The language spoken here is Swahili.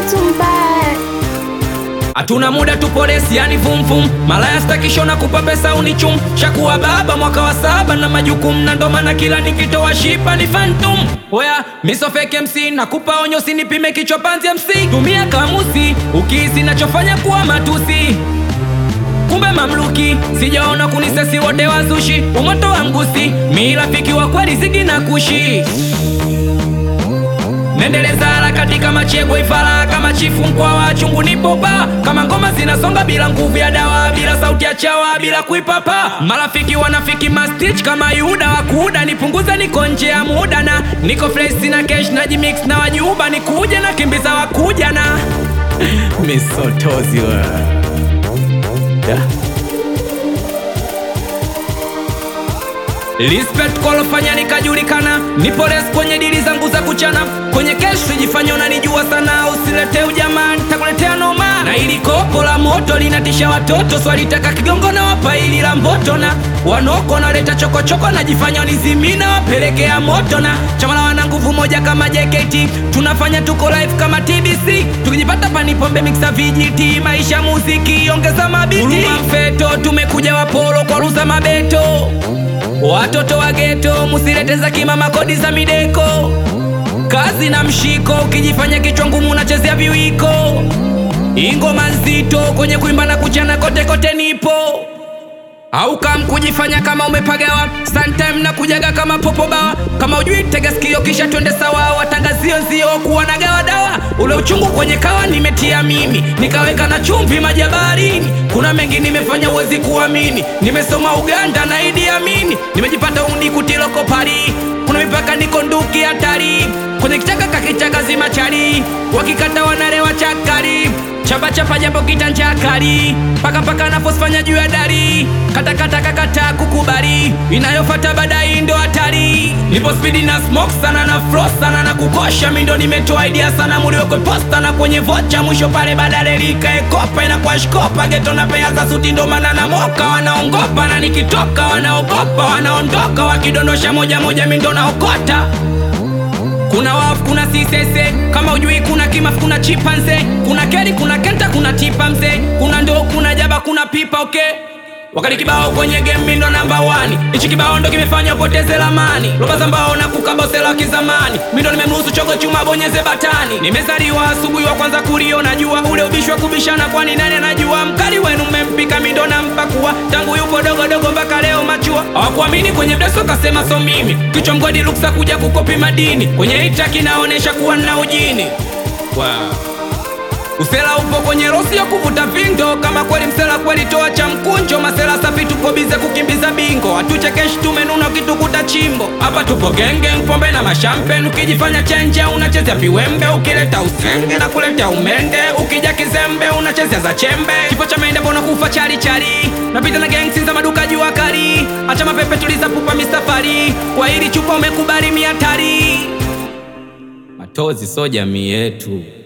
mtu mbaya. Hatuna muda tupolesi yani vum vum. Malaya stakishona kupa pesa unichum. Shakuwa baba mwaka wa 7 na majukumu, na ndo maana kila nikitoa shipa ni phantom. Oya, miso fake MC nakupa onyo, usinipime kichwa panzi MC. Tumia kamusi, ukihisi nachofanya kuwa matusi. Kumbe mamluki, sijaona kunisesi wote wazushi. Umoto wa mgusi, mi rafiki wa kweli zigi na kushi. Nendeleza harakati kama chego ifala, kama chifu mkwa wa chungu nipopa. Kama ngoma zinasonga bila nguvu ya dawa, bila sauti ya chawa, bila kuipapa. Marafiki wanafiki mastitch kama Yuda wakuda. Nipunguza niko nje ya muda na niko fresh na cash na jimix na wajuba. Nikuje na kimbiza wakuja na misotozi wa Respect kwa lofanya nikajulikana. Nipo res kwenye dili zangu za kuchana. Kwenye kesho jifanya unanijua sana. Usilete ujamaa nitakuletea noma. Na ili kopo la moto linatisha watoto. Swali taka kigongo na wapa ili la mboto. Na wanoko na leta choko choko na jifanya unizimina wapelekea moto. Na chamala wana nguvu moja kama JKT. Tunafanya tuko live kama TBC. Tukijipata panipombe mixa VGT. Maisha muziki ongeza mabiti. Uruma mfeto tumekuja wapolo kwa ruza mabeto. Watoto wa ghetto musirete za kimama kodi za mideko. Kazi na mshiko, ukijifanya kichwa ngumu unachezea viwiko. Ingoma nzito kwenye kuimba na kuchana kote kote nipo. Au kam kujifanya kama umepagawa. Sometime na kujaga kama popo bawa. Kama ujui tega sikio kisha twende sawa. Watangazio nzio kuwa na gawa dawa. Ule uchungu kwenye kawa nimetia mimi. Nikaweka na chumvi majabarini. Kuna mengi nimefanya uwezi kuamini. Nimesoma Uganda na Idi Amini. Nimejipata undi kutiloko pari. Kuna mipaka niko nduki hatari. Kwenye kichaka kakichaka zima chari. Wakikata wanarewa chakari. Chapa chapa japo kitanchakari. Paka paka nafosfanya juu ya dari. Kata kata kakata kukubari. Inayofata badai ndo hatari. Nipo speedy na smoke sana na flow sana na kukosha. Mindo nimetoa idea sana muliwekwe posta na kwenye vocha. Mwisho pale badale lika ekopa inakuwa shkopa. Geto na pea za suti ndo maana na moka. Wanaongopa na nikitoka wanaogopa. Wanaondoka wakidondosha moja moja mindo na okota. Kuna wafu, kuna sisese. Kama ujui kuna kimafu, kuna chipanze. Kuna keri, kuna kenta, kuna tipa mze. Kuna ndo, kuna jaba, kuna pipa okay. Wakati kibao kwenye game mindo number 1. Ichi kibao ndo kimefanya upoteze lamani. Loba zambao na kukabosela kizamani. Mindo nimemruhusu chogo chuma bonyeze batani. Nimezaliwa asubuhi wa kwanza kuliona jua. Ule ubishwa kubishana kwani nani anajua. Mkali wenu mmempika mindo na mpakua. Tangu yupo dogo dogo mpaka leo machua. Hawakuamini kwenye mdeso kasema so mimi. Kichwa mgodi luksa kuja kukopi madini. Kwenye hita kinaonesha kuwa na ujini. Wow. Usela upo kwenye rosi ya kuvuta vindo. Kama kweli msela kweli toa cha mkunjo. Masela safi tuko bize kukimbiza bingo. Hatuchekeshi tumenuna ukitukuta chimbo. Hapa tupo genge pombe na mashampen. Ukijifanya chenje unachezea viwembe. Ukileta usenge na kuleta umende. Ukija kizembe unachezea za chembe. Kifo cha mende bona kufa chari chari. Napita na gangsi za maduka jua kari. Acha mapepe tuliza pupa mistafari. Kwa hili chupa umekubali miatari. Matozi so jamii yetu.